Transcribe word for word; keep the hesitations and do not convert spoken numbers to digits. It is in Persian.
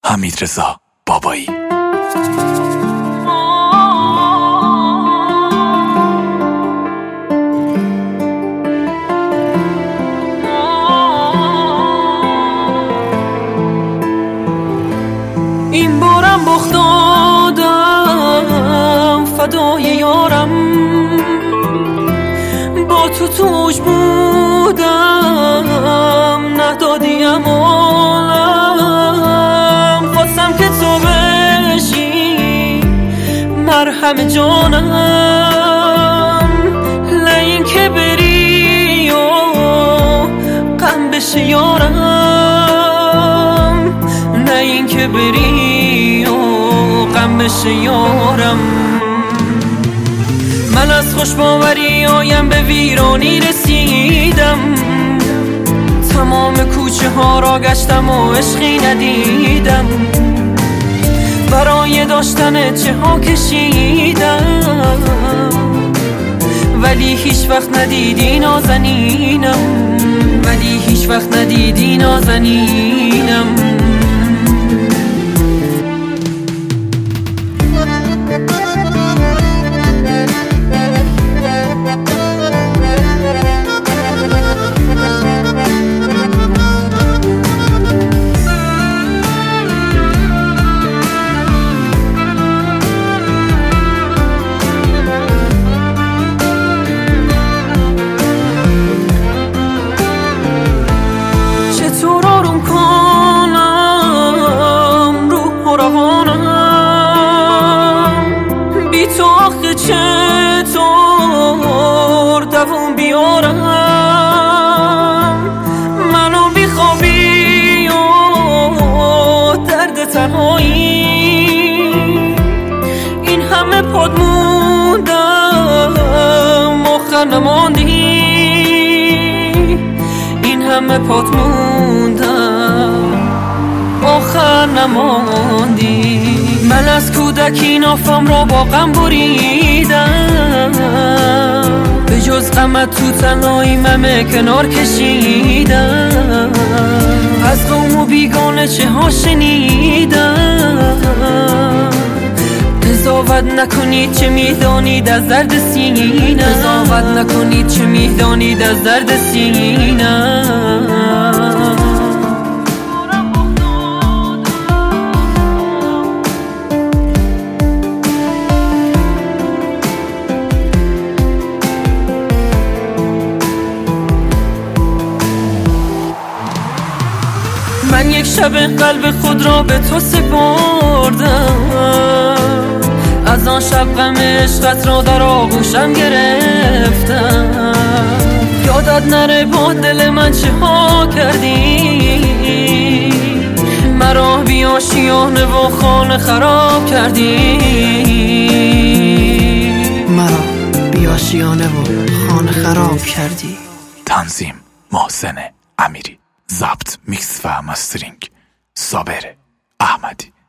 حمیدرضا بابایی. این بارم بخت دادم فدای یارم، با تو توش بودم ندادیم عالم، خواستم که تو بشی مرهم جانم، نه این که بری و غم بشه یارم، نه این که بری و غم بشه یارم. من از خوشباوری آیم به ویرانی رسیدم، تمام کوچه ها را گشتم و عشقی ندیدم، برای داشتن چه ها کشیدم، ولی هیچ وقت ندیدی نازنینم، ولی هیچ وقت ندیدی نازنینم. تو آخه چطور دوون بیارم، منو بیخوابی و درد تنهایی، این همه پاد موندم آخر نماندی، این همه پاد موندم آخر نماندی. من از کودکی نافم را با غم بریدم، به جز غمت تو تنهایی ممه کنار کشیدم، از قوم و بیگانه چه ها شنیدم، قضاوت نکنید چه میدانید از درد سینه، قضاوت نکنید چه میدانید از درد سینه. من یک شب قلب خود را به تو سپردم، از آن شب غم عشقت را در آغوشم گرفتم، یادت نره با دل من چه ها کردی، مرا بی آشیانه و خانه خراب کردی، مرا بی آشیانه و خانه خراب کردی. تنظیم محسن امیری، ضبط میکس و مسترینگ صابر احمدی.